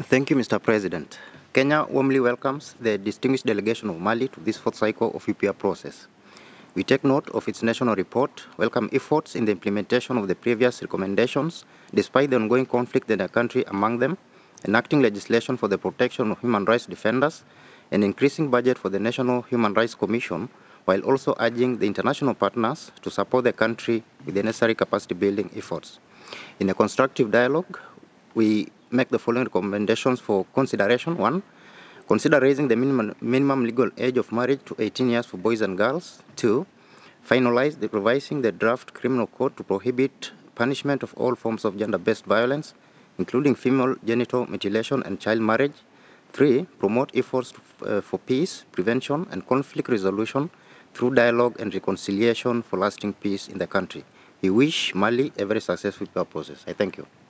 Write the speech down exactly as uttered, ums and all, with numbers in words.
Thank you, Mister President. Kenya warmly welcomes the distinguished delegation of Mali to this fourth cycle of U P R process. We take note of its national report, welcome efforts in the implementation of the previous recommendations, despite the ongoing conflict in the country among them, enacting legislation for the protection of human rights defenders, and increasing budget for the National Human Rights Commission, while also urging the international partners to support the country with the necessary capacity building efforts. In a constructive dialogue, we make the following recommendations for consideration. One, consider raising the minimum, minimum legal age of marriage to eighteen years for boys and girls. Two, finalize the revising the draft criminal code to prohibit punishment of all forms of gender-based violence, including female genital mutilation and child marriage. Three, promote efforts to, uh, for peace, prevention, and conflict resolution through dialogue and reconciliation for lasting peace in the country. We wish Mali a very successful process. I thank you.